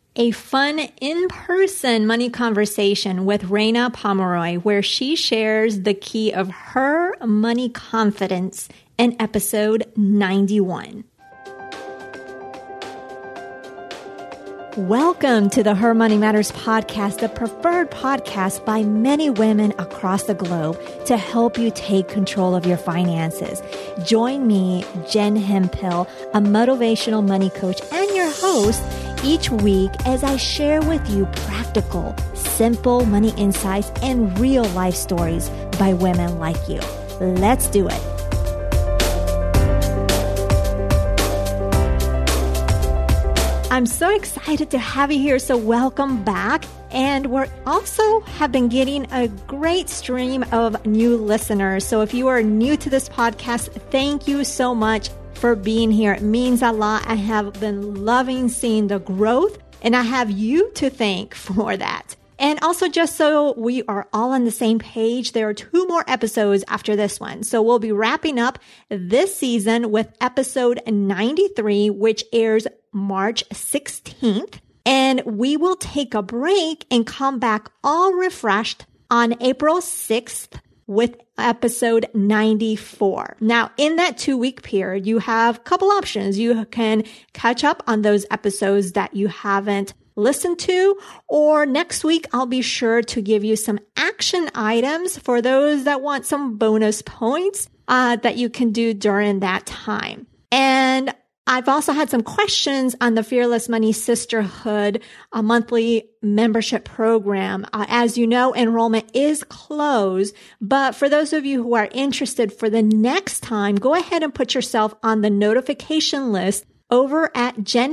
a fun in-person money conversation with Raina Pomeroy, where she shares the key of her money confidence in episode 91. Welcome to the Her Money Matters podcast, the preferred podcast by many women across the globe to help you take control of your finances. Join me, Jen Hemphill, a motivational money coach and your host, each week as I share with you practical, simple money insights and real life stories by women like you. Let's do it. I'm so excited to have you here, so welcome back. And we're also have been getting a great stream of new listeners. So if you are new to this podcast, thank you so much for being here. It means a lot. I have been loving seeing the growth, and I have you to thank for that. And also, just so we are all on the same page, there are 2 more episodes after this one. So we'll be wrapping up this season with episode 93, which airs March 16th. And we will take a break and come back all refreshed on April 6th with episode 94. Now, in that 2-week period, you have a couple options. You can catch up on those episodes that you haven't listened to, or next week, I'll be sure to give you some action items for those that want some bonus points that you can do during that time. And I've also had some questions on the Fearless Money Sisterhood, a monthly membership program. As you know, enrollment is closed, but for those of you who are interested for the next time, go ahead and put yourself on the notification list over at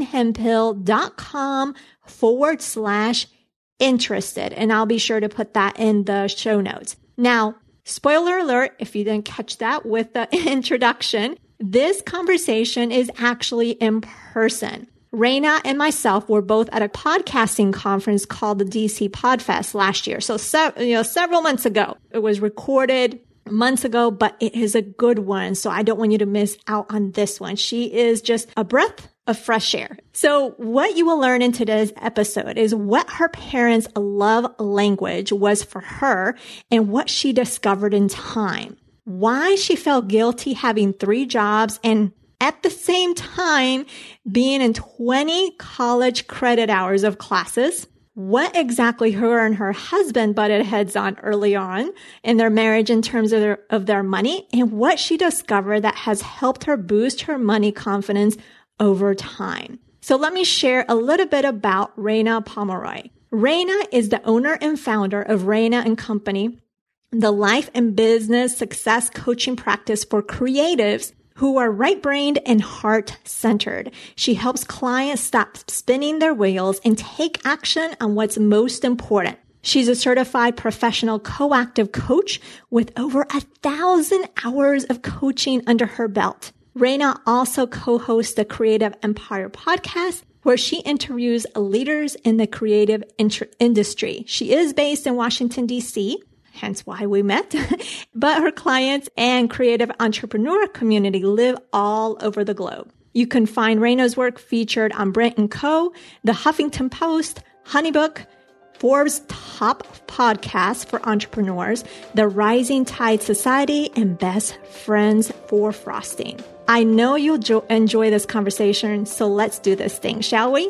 jenhemphill.com/interested. And I'll be sure to put that in the show notes. Now, spoiler alert, if you didn't catch that with the introduction, this conversation is actually in person. Raina and myself were both at a podcasting conference called the DC Podfest last year. So, several months ago. It was recorded months ago, but it is a good one. So I don't want you to miss out on this one. She is just a breath of fresh air. So what you will learn in today's episode is what her parents' love language was for her and what she discovered in time, why she felt guilty having 3 jobs and at the same time being in 20 college credit hours of classes, what exactly her and her husband butted heads on early on in their marriage in terms of their money, and what she discovered that has helped her boost her money confidence over time. So let me share a little bit about Raina Pomeroy. Raina is the owner and founder of Raina & Company, the life and business success coaching practice for creatives who are right-brained and heart-centered. She helps clients stop spinning their wheels and take action on what's most important. She's a certified professional coactive coach with over 1,000 hours of coaching under her belt. Raina also co-hosts the Creative Empire podcast, where she interviews leaders in the creative industry. She is based in Washington, D.C., hence why we met. But her clients and creative entrepreneur community live all over the globe. You can find Raina's work featured on Brent & Co., The Huffington Post, Honeybook, Forbes' top podcast for entrepreneurs, The Rising Tide Society, and Best Friends for Frosting. I know you'll enjoy this conversation, so let's do this thing, shall we?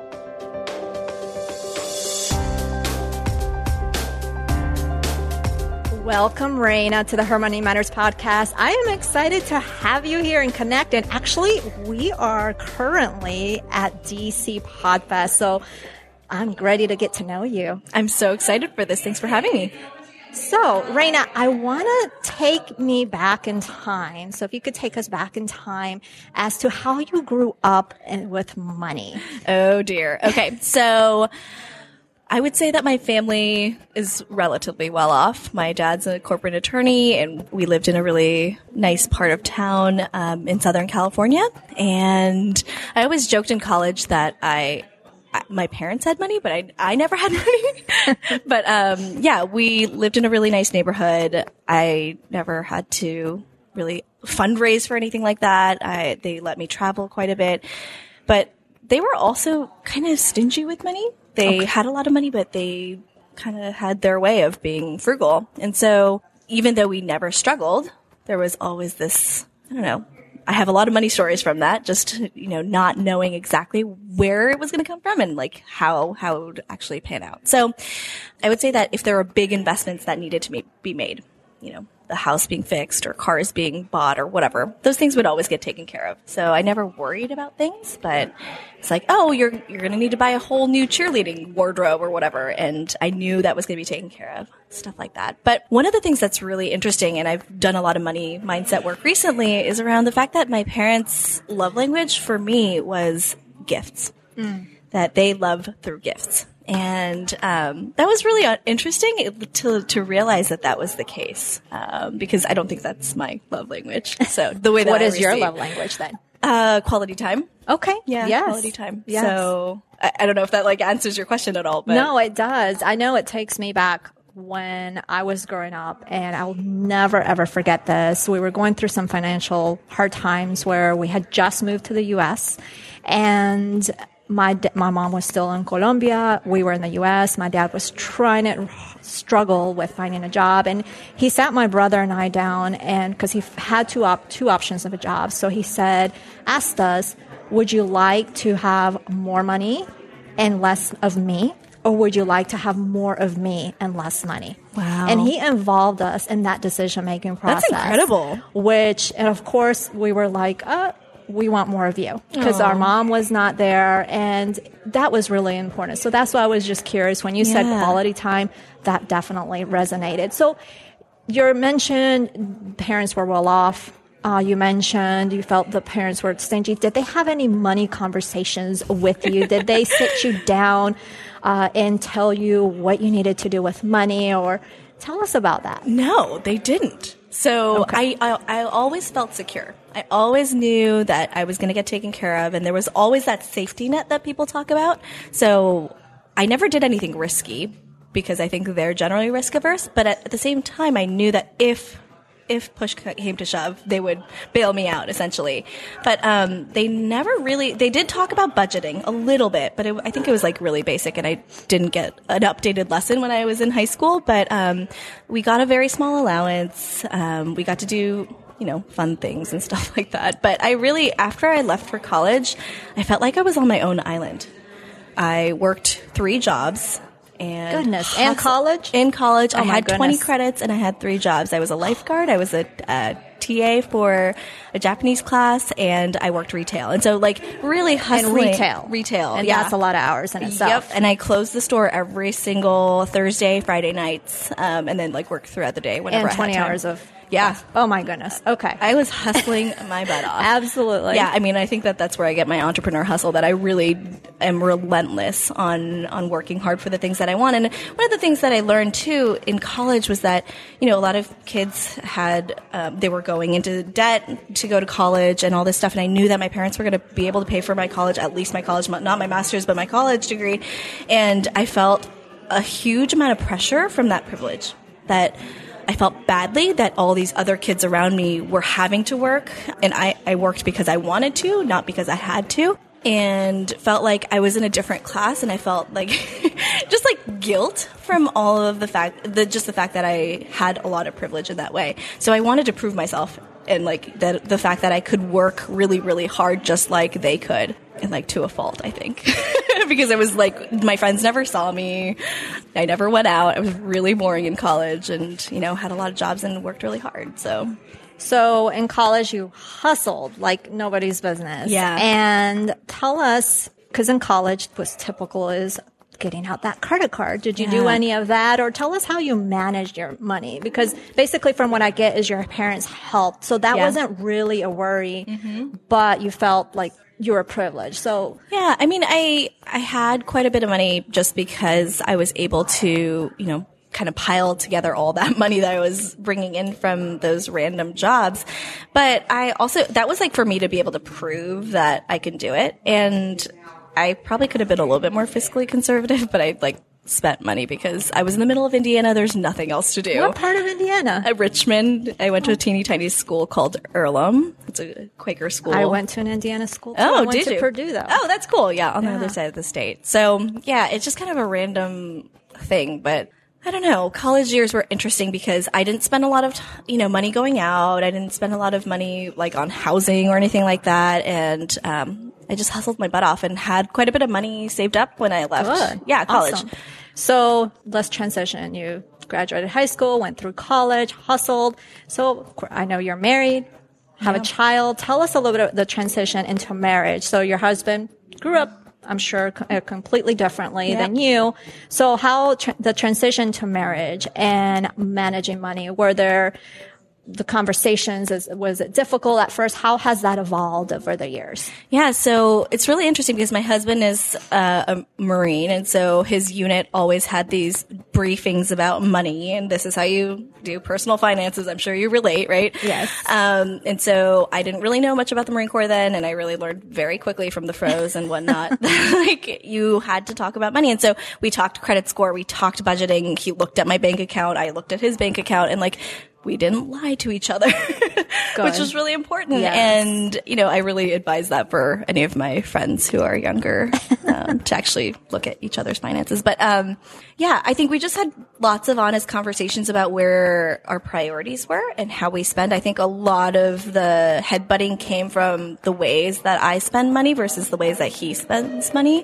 Welcome, Raina, to the Her Money Matters podcast. I am excited to have you here and connect. And actually, we are currently at DC Podfest, so I'm ready to get to know you. I'm so excited for this. Thanks for having me. So, Raina, I want to take me back in time. So if you could take us back in time as to how you grew up with money. Oh, dear. Okay, so I would say that my family is relatively well off. My dad's a corporate attorney, and we lived in a really nice part of town in Southern California. And I always joked in college that my parents had money, but I never had money. But yeah, we lived in a really nice neighborhood. I never had to really fundraise for anything like that. They let me travel quite a bit. But they were also kind of stingy with money. They had a lot of money, but they kind of had their way of being frugal. And so even though we never struggled, there was always this, I don't know, I have a lot of money stories from that, just, not knowing exactly where it was going to come from and like how it would actually pan out. So I would say that if there were big investments that needed to be made, the house being fixed or cars being bought or whatever, those things would always get taken care of. So I never worried about things, but it's like, oh, you're going to need to buy a whole new cheerleading wardrobe or whatever. And I knew that was going to be taken care of, stuff like that. But one of the things that's really interesting, and I've done a lot of money mindset work recently, is around the fact that my parents' love language for me was gifts, that they love through gifts. And that was really interesting to realize that was the case, because I don't think that's my love language. So the way that what is your love language then? Quality time. Okay. Yeah. Yes. Quality time. Yes. So I don't know if that like answers your question at all. But no, it does. I know it takes me back when I was growing up, and I'll never ever forget this. We were going through some financial hard times where we had just moved to the U.S. and my mom was still in Colombia. We were in the U.S. My dad was trying to struggle with finding a job. And he sat my brother and I down, and because he had two options of a job. So he asked us, would you like to have more money and less of me? Or would you like to have more of me and less money? Wow. And he involved us in that decision-making process. That's incredible. And of course, we were like, we want more of you, because our mom was not there, and that was really important. So that's why I was just curious when you said quality time, that definitely resonated. So you mentioned parents were well off. You mentioned you felt the parents were stingy. Did they have any money conversations with you? Did they sit you down and tell you what you needed to do with money, or tell us about that? No, they didn't. So I always felt secure. I always knew that I was going to get taken care of, and there was always that safety net that people talk about. So I never did anything risky, because I think they're generally risk averse. But at the same time, I knew that if push came to shove, they would bail me out, essentially. But they did talk about budgeting a little bit, but I think it was like really basic, and I didn't get an updated lesson when I was in high school. But we got a very small allowance. We got to do fun things and stuff like that. But after I left for college, I felt like I was on my own island. I worked 3 jobs. And goodness. And college? In college, oh I had 20 goodness. credits, and I had 3 jobs. I was a lifeguard, I was a TA for a Japanese class, and I worked retail. And so, like, really hustling. And retail. And that's a lot of hours in itself. Yep. And I closed the store every single Thursday, Friday nights, and then, like, work throughout the day whenever and 20 I had time. hours of... Yeah. Oh, my goodness. Okay. I was hustling my butt off. Absolutely. Yeah, I mean, I think that's where I get my entrepreneur hustle, that I really am relentless on working hard for the things that I want. And one of the things that I learned, too, in college was that, a lot of kids they were going into debt to go to college and all this stuff. And I knew that my parents were going to be able to pay for my college, at least my college, not my master's, but my college degree. And I felt a huge amount of pressure from that privilege, that I felt badly that all these other kids around me were having to work, and I worked because I wanted to, not because I had to, and felt like I was in a different class, and I felt like just like guilt from all of the fact that I had a lot of privilege in that way. So I wanted to prove myself, and like the fact that I could work really, really hard just like they could, and like to a fault, I think. Because it was like my friends never saw me. I never went out. I was really boring in college, and had a lot of jobs and worked really hard. So in college you hustled like nobody's business. Yeah. And tell us, because in college what's typical is getting out that credit card. Did you do any of that? Or tell us how you managed your money, because basically from what I get is your parents helped. So that wasn't really a worry, but you felt like you were privileged. So yeah, I mean, I had quite a bit of money just because I was able to, kind of pile together all that money that I was bringing in from those random jobs. But that was like for me to be able to prove that I can do it. And I probably could have been a little bit more fiscally conservative, but I like spent money because I was in the middle of Indiana. There's nothing else to do. What part of Indiana? At Richmond. I went to a teeny tiny school called Earlham. It's a Quaker school. I went to an Indiana school too. Oh, I went did to you? Purdue though. Oh, that's cool. Yeah, on the other side of the state. So yeah, it's just kind of a random thing, but I don't know. College years were interesting because I didn't spend a lot of, money going out. I didn't spend a lot of money like on housing or anything like that. And, I just hustled my butt off and had quite a bit of money saved up when I left. Good. Yeah, college. Awesome. So let's transition. You graduated high school, went through college, hustled. So I know you're married, have a child. Tell us a little bit of the transition into marriage. So your husband grew up, I'm sure, completely differently than you. So how the transition to marriage and managing money, were there the conversations, was it difficult at first? How has that evolved over the years? Yeah, so it's really interesting because my husband is a Marine, and so his unit always had these briefings about money, and this is how you do personal finances. I'm sure you relate, right? Yes. And so I didn't really know much about the Marine Corps then, and I really learned very quickly from the fros and whatnot. Like, you had to talk about money. And so we talked credit score, we talked budgeting. He looked at my bank account, I looked at his bank account, and we didn't lie to each other, which was really important. Yes. And, I really advise that for any of my friends who are younger, to actually look at each other's finances. But, I think we just had lots of honest conversations about where our priorities were and how we spend. I think a lot of the headbutting came from the ways that I spend money versus the ways that he spends money.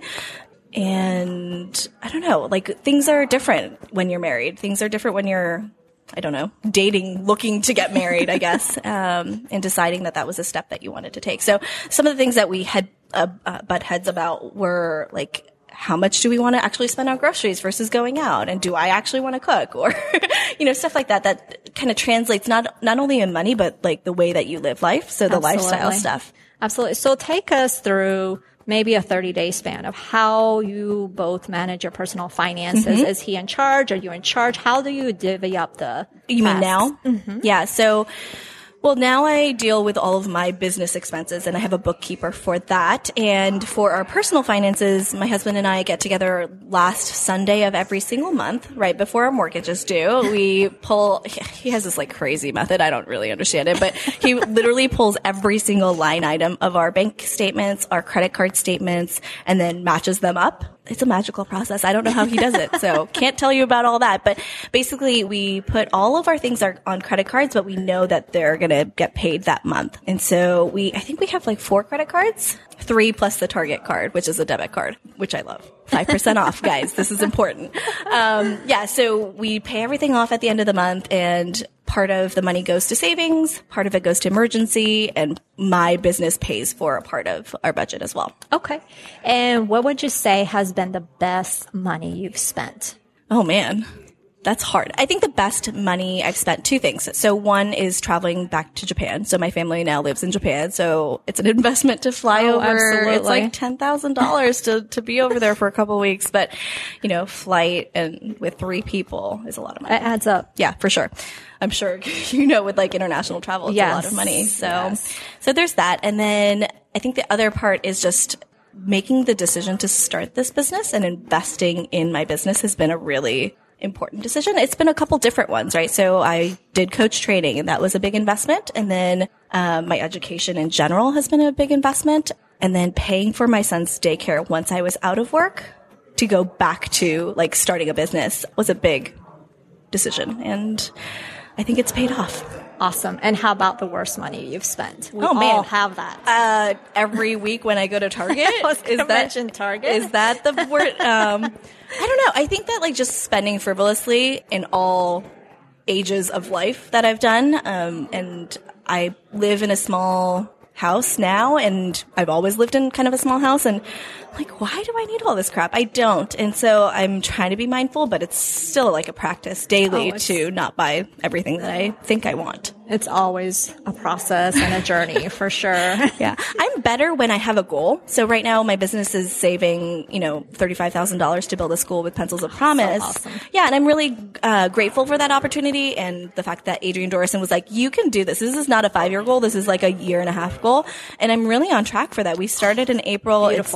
And I don't know, things are different when you're married. Things are different when you're, dating, looking to get married, I guess, and deciding that was a step that you wanted to take. So some of the things that we had butt heads about were how much do we want to actually spend on groceries versus going out? And do I actually want to cook? Or, stuff like that kind of translates not only in money, but the way that you live life. So the lifestyle stuff. Absolutely. So take us through maybe a 30-day span of how you both manage your personal finances. Mm-hmm. Is he in charge? Are you in charge? How do you divvy up the You tasks? mean now? Mm-hmm. Yeah. So, now I deal with all of my business expenses, and I have a bookkeeper for that. And for our personal finances, my husband and I get together last Sunday of every single month, right before our mortgage is due. We he has this crazy method. I don't really understand it, but he literally pulls every single line item of our bank statements, our credit card statements, and then matches them up. It's a magical process. I don't know how he does it, so can't tell you about all that. But basically, we put all of our things on credit cards, but we know that they're going to get paid that month. And so I think we have 4 credit cards, 3 plus the Target card, which is a debit card, which I love. 5% off, guys. This is important. So we pay everything off at the end of the month, and part of the money goes to savings, part of it goes to emergency, and my business pays for a part of our budget as well. Okay. And what would you say has been the best money you've spent? Oh, man. That's hard. I think the best money I've spent, 2 things. So one is traveling back to Japan. So my family now lives in Japan. So it's an investment to fly over. Absolutely. It's $10,000 to be over there for a couple of weeks. But, flight and with 3 people is a lot of money. It adds up. Yeah, for sure. I'm sure, with international travel, it's a lot of money. So there's that. And then I think the other part is just making the decision to start this business and investing in my business has been a really important decision. It's been a couple different ones, right? So I did coach training, and that was a big investment. And then my education in general has been a big investment. And then paying for my son's daycare once I was out of work to go back to starting a business was a big decision. And I think it's paid off. Awesome. And how about the worst money you've spent? We man. all have that. Every week when I go to Target, Target? Is that the word? I don't know. I think that just spending frivolously in all ages of life that I've done. And I live in a small house now, and I've always lived in kind of a small house, and why do I need all this crap? I don't. And so I'm trying to be mindful, but it's still a practice daily to not buy everything that I think I want. It's always a process and a journey for sure. Yeah. I'm better when I have a goal. So right now my business is saving, $35,000 to build a school with Pencils of Promise. So awesome. Yeah. And I'm really grateful for that opportunity, and the fact that Adrienne Dorison was you can do this. This is not a 5-year goal. This is a 1.5 year goal. And I'm really on track for that. We started in April. Beautiful. It's now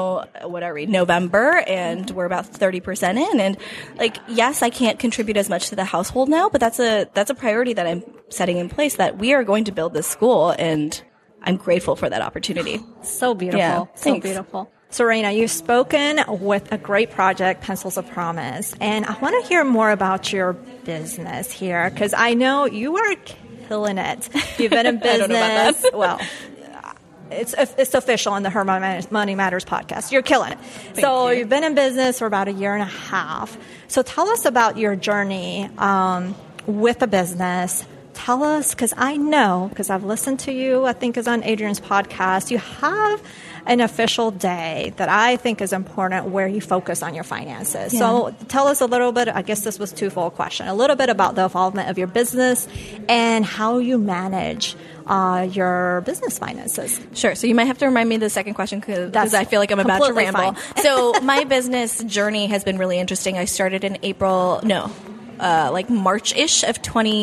now, what are we, November, and we're about 30% in. And like, yes, I can't contribute as much to the household now, but that's a priority that I'm setting in place, that we are going to build this school, and I'm grateful for that opportunity. So beautiful. Yeah, so thanks. beautiful. So, Raina, you've spoken with a great project, Pencils of Promise, and I want to hear more about your business here, because I know you are killing it. You've been in business. I don't know about that. Well, it's official on the Her Money Matters podcast. You're killing it. Thank you. You've been in business for about a year and a half. So tell us about your journey with the business. Tell us, because I know, because I've listened to you, I think is on Adrian's podcast, you have an official day that I think is important where you focus on your finances. Yeah. So tell us a little bit, I guess this was a twofold question, a little bit about the involvement of your business and how you manage your business finances. Sure. So you might have to remind me of the second question, because I feel like I'm about to ramble. So my business journey has been really interesting. I started in like March-ish of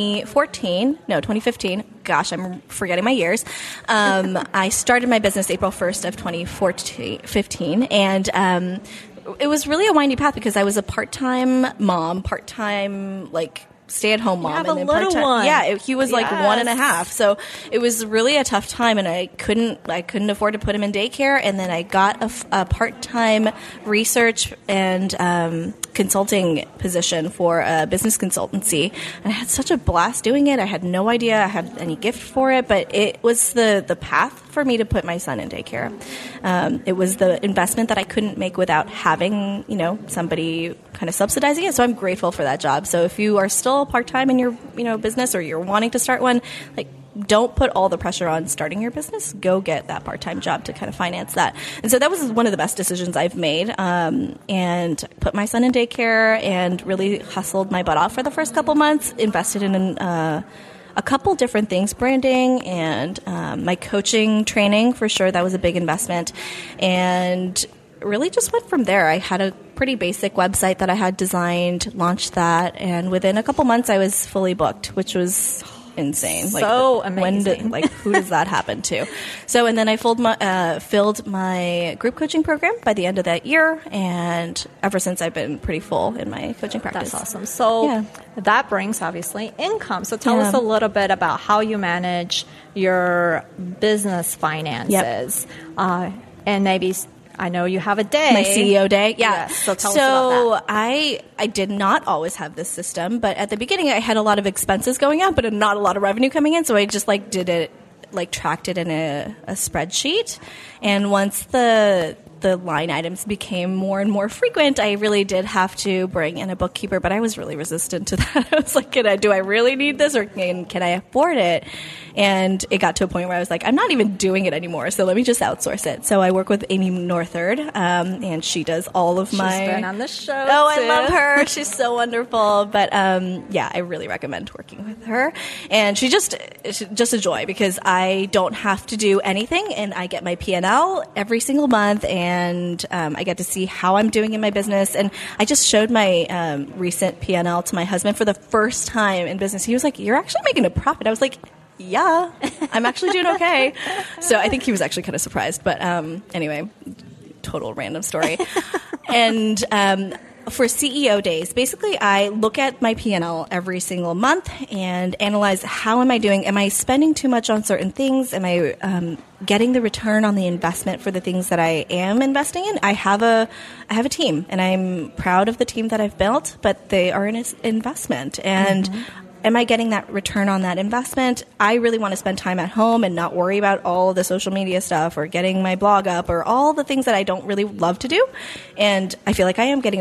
2015. Gosh, I'm forgetting my years. I started my business April 1st of 2015, and it was really a windy path because I was a part-time mom, part-time stay-at-home mom. You have and a then little one. Yeah, he was like 1.5. So it was really a tough time, and I couldn't afford to put him in daycare. And then I got a part-time research and consulting position for a business consultancy. And I had such a blast doing it. I had no idea I had any gift for it, but it was the path for me to put my son in daycare. It was the investment that I couldn't make without having, somebody kind of subsidizing it. So I'm grateful for that job. So if you are still part-time in your, business, or you're wanting to start one, don't put all the pressure on starting your business. Go get that part-time job to kind of finance that. And so that was one of the best decisions I've made, and put my son in daycare and really hustled my butt off for the first couple months, invested in a couple different things, branding and my coaching training, for sure. That was a big investment. And really just went from there. I had a pretty basic website that I had designed, launched that, and within a couple months I was fully booked, which was insane. So amazing. Who does that happen to? So, and then I filled my group coaching program by the end of that year, and ever since I've been pretty full in my coaching practice. That's awesome. So that brings, obviously, income. So tell us a little bit about how you manage your business finances. Yep. And maybe, I know you have a day. My CEO day. Yeah. Yes, so tell us about that. I did not always have this system, but at the beginning I had a lot of expenses going out, but not a lot of revenue coming in. So I just did it, tracked it in a spreadsheet. And once the line items became more and more frequent, I really did have to bring in a bookkeeper, but I was really resistant to that. I was like, do I really need this, or can I afford it? And it got to a point where I was like, I'm not even doing it anymore, so let me just outsource it. So I work with Amy Northard, and she does all of my... She's been on the show, Oh, I love her. She's so wonderful. But I really recommend working with her. And she's just a joy, because I don't have to do anything, and I get my P&L every single month, and I get to see how I'm doing in my business. And I just showed my recent P&L to my husband for the first time in business. He was like, "You're actually making a profit." I was like, yeah, I'm actually doing okay. So I think he was actually kind of surprised. But anyway, total random story. And for CEO days, basically I look at my P&L every single month and analyze, how am I doing? Am I spending too much on certain things? Am I getting the return on the investment for the things that I am investing in? I have a team, and I'm proud of the team that I've built, but they are an investment. And am I getting that return on that investment? I really want to spend time at home and not worry about all the social media stuff, or getting my blog up, or all the things that I don't really love to do. And I feel like I am getting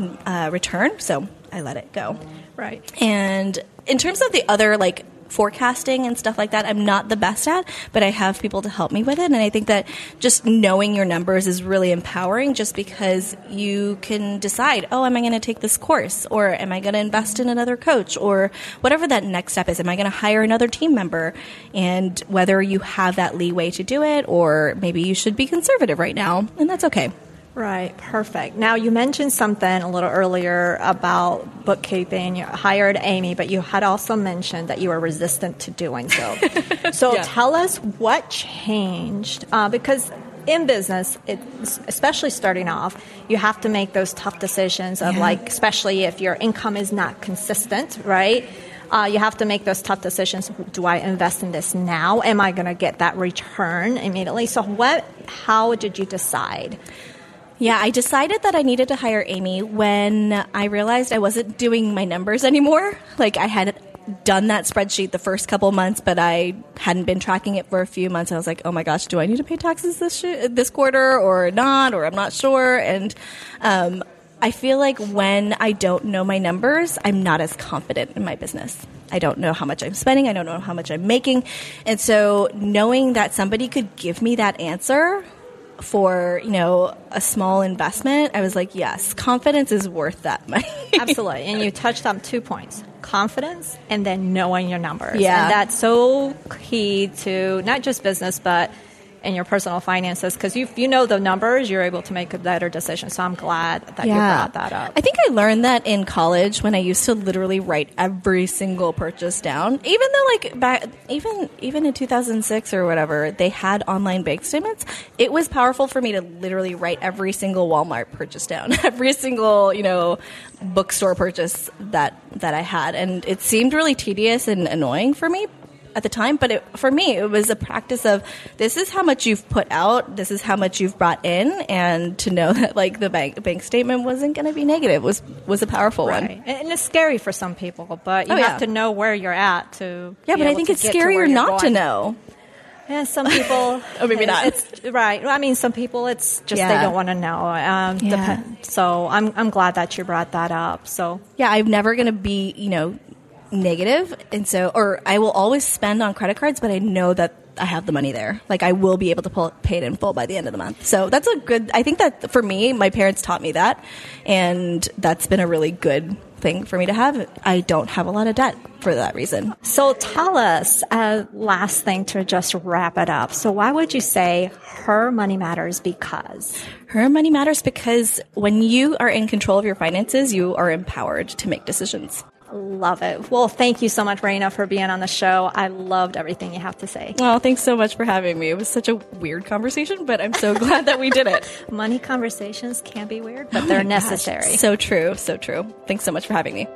a return, so I let it go. Right. And in terms of the other, forecasting and stuff like that, I'm not the best at, but I have people to help me with it. And I think that just knowing your numbers is really empowering, just because you can decide, am I going to take this course, or am I going to invest in another coach, or whatever that next step is. Am I going to hire another team member? And whether you have that leeway to do it, or maybe you should be conservative right now, and that's okay. Right. Perfect. Now, you mentioned something a little earlier about bookkeeping. You hired Amy, but you had also mentioned that you were resistant to doing so. So tell us what changed, because in business, especially starting off, you have to make those tough decisions of like, especially if your income is not consistent, right? You have to make those tough decisions. Do I invest in this now? Am I going to get that return immediately? So how did you decide? Yeah, I decided that I needed to hire Amy when I realized I wasn't doing my numbers anymore. Like, I had done that spreadsheet the first couple months, but I hadn't been tracking it for a few months. I was like, oh my gosh, do I need to pay taxes this quarter or not? Or I'm not sure. And I feel like when I don't know my numbers, I'm not as confident in my business. I don't know how much I'm spending. I don't know how much I'm making. And so knowing that somebody could give me that answer for, a small investment, I was like, yes, confidence is worth that money. Absolutely. And you touched on 2 points, confidence and then knowing your numbers. Yeah. And that's so key to not just business, but in your personal finances, because you know the numbers, you're able to make a better decision. So I'm glad that you brought that up. I think I learned that in college when I used to literally write every single purchase down. Even though even in 2006 or whatever, they had online bank statements, it was powerful for me to literally write every single Walmart purchase down, every single, bookstore purchase that I had. And it seemed really tedious and annoying for me at the time, but for me, it was a practice of, this is how much you've put out, this is how much you've brought in, and to know that like the bank statement wasn't going to be negative was a powerful one. And it's scary for some people, but you have to know where you're at to. Yeah, but I think it's scarier not to know. Yeah, some people. Oh, maybe not. It's right. I mean, some people, it's just they don't want to know. So I'm glad that you brought that up. So yeah, I'm never going to be negative, and so, or I will always spend on credit cards, but I know that I have the money there. Like, I will be able to pay it in full by the end of the month. So that's I think that for me, my parents taught me that, and that's been a really good thing for me to have. I don't have a lot of debt for that reason. So tell us, last thing to just wrap it up. So why would you say her money matters? Because her money matters because when you are in control of your finances, you are empowered to make decisions. Love it. Well, thank you so much, Raina, for being on the show. I loved everything you have to say. Well, thanks so much for having me. It was such a weird conversation, but I'm so glad that we did it. Money conversations can be weird, but they're necessary. Gosh, so true. So true. Thanks so much for having me.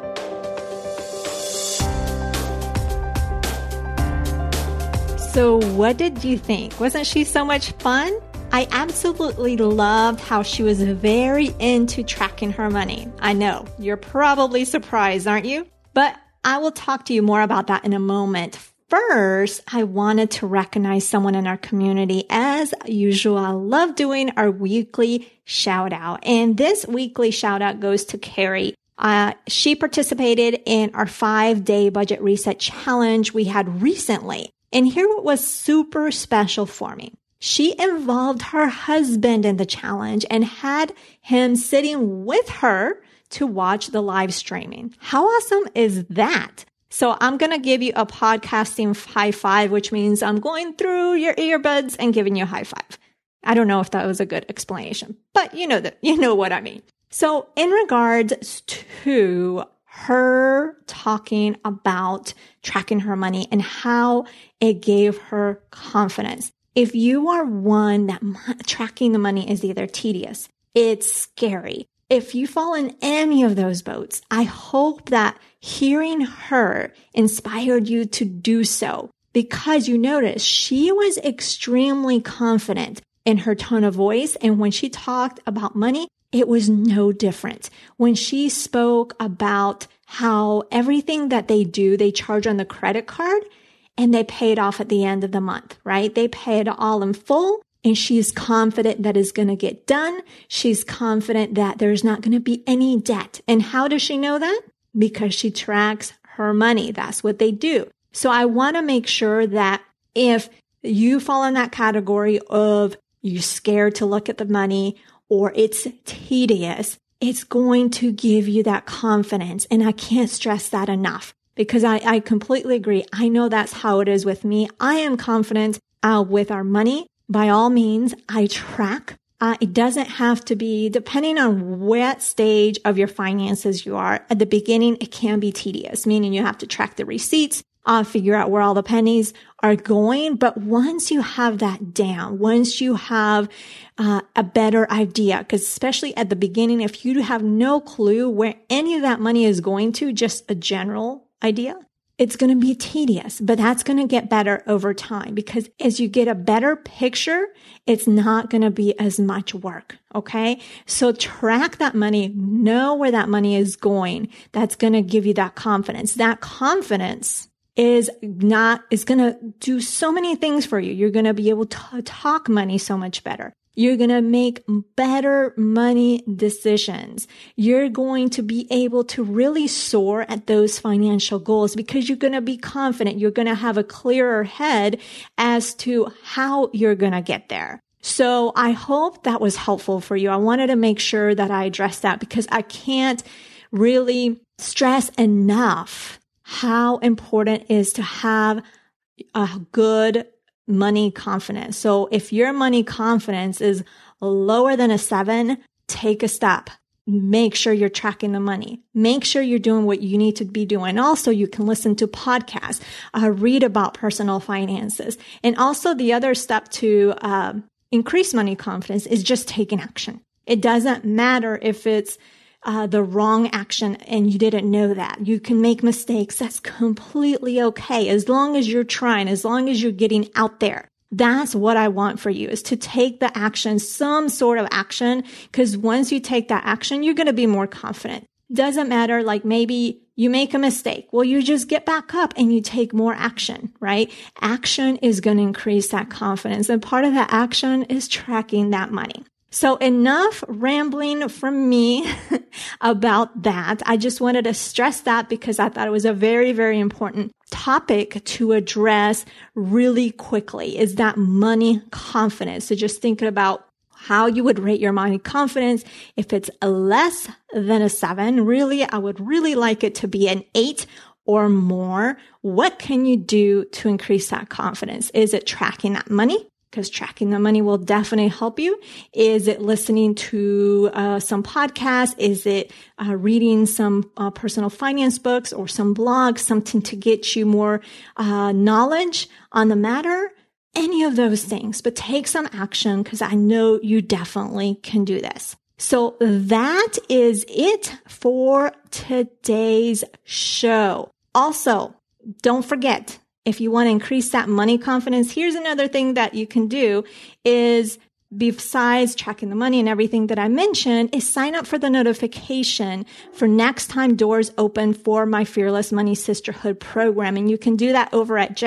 So what did you think? Wasn't she so much fun? I absolutely loved how she was very into tracking her money. I know, you're probably surprised, aren't you? But I will talk to you more about that in a moment. First, I wanted to recognize someone in our community. As usual, I love doing our weekly shout out. And this weekly shout out goes to Carrie. She participated in our 5-day budget reset challenge we had recently. And here what was super special for me. She involved her husband in the challenge and had him sitting with her to watch the live streaming. How awesome is that? So I'm going to give you a podcasting high five, which means I'm going through your earbuds and giving you a high five. I don't know if that was a good explanation, but you know what I mean. So in regards to her talking about tracking her money and how it gave her confidence. If you are one that tracking the money is either tedious, it's scary. If you fall in any of those boats, I hope that hearing her inspired you to do so, because you notice she was extremely confident in her tone of voice. And when she talked about money, it was no different. When she spoke about how everything that they do, they charge on the credit card, and they pay it off at the end of the month, right? They pay it all in full, and she's confident that it's going to get done. She's confident that there's not going to be any debt. And how does she know that? Because she tracks her money. That's what they do. So I want to make sure that if you fall in that category of you're scared to look at the money or it's tedious, it's going to give you that confidence. And I can't stress that enough. Because I completely agree. I know that's how it is with me. I am confident with our money. By all means, I track. It doesn't have to be, depending on what stage of your finances you are. At the beginning, it can be tedious, meaning you have to track the receipts. figure out where all the pennies are going. But once you have that down, once you have a better idea, because especially at the beginning, if you have no clue where any of that money is going to, just a general idea, it's going to be tedious, but that's going to get better over time, because as you get a better picture, it's not going to be as much work. Okay. So track that money, know where that money is going. That's going to give you that confidence. That confidence is going to do so many things for you. You're going to be able to talk money so much better. You're going to make better money decisions. You're going to be able to really soar at those financial goals because you're going to be confident. You're going to have a clearer head as to how you're going to get there. So I hope that was helpful for you. I wanted to make sure that I addressed that because I can't really stress enough how important it is to have a good money confidence. So if your money confidence is lower than a 7, take a step. Make sure you're tracking the money. Make sure you're doing what you need to be doing. Also, you can listen to podcasts, read about personal finances. And also the other step to increase money confidence is just taking action. It doesn't matter if it's the wrong action and you didn't know that. You can make mistakes. That's completely okay. As long as you're trying, as long as you're getting out there. That's what I want for you, is to take the action, some sort of action, because once you take that action, you're going to be more confident. Doesn't matter, like maybe you make a mistake. Well, you just get back up and you take more action, right? Action is going to increase that confidence. And part of that action is tracking that money. So enough rambling from me about that. I just wanted to stress that because I thought it was a very, very important topic to address really quickly, is that money confidence. So just thinking about how you would rate your money confidence. If it's less than a 7, really, I would really like it to be an 8 or more. What can you do to increase that confidence? Is it tracking that money? Because tracking the money will definitely help you. Is it listening to some podcasts? Is it reading some personal finance books or some blogs, something to get you more knowledge on the matter? Any of those things, but take some action because I know you definitely can do this. So that is it for today's show. Also, don't forget, if you want to increase that money confidence, here's another thing that you can do is, besides tracking the money and everything that I mentioned, is sign up for the notification for next time doors open for my Fearless Money Sisterhood program. And you can do that over at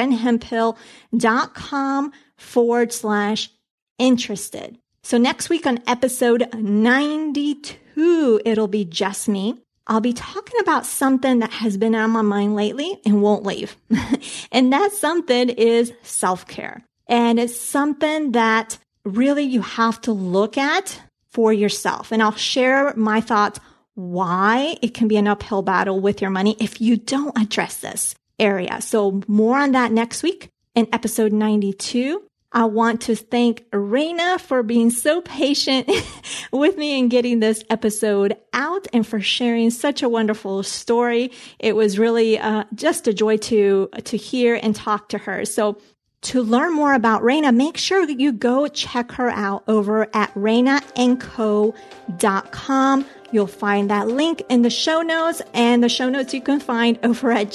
jenhemphill.com/interested. So next week on episode 92, it'll be just me. I'll be talking about something that has been on my mind lately and won't leave. And that something is self-care. And it's something that really you have to look at for yourself. And I'll share my thoughts why it can be an uphill battle with your money if you don't address this area. So more on that next week in episode 92. I want to thank Raina for being so patient with me in getting this episode out and for sharing such a wonderful story. It was really just a joy to hear and talk to her. So to learn more about Raina, make sure you go check her out over at rainaandco.com. You'll find that link in the show notes, and the show notes you can find over at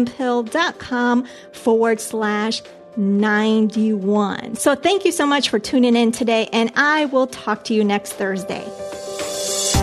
jenhemphill.com/91. So thank you so much for tuning in today, and I will talk to you next Thursday.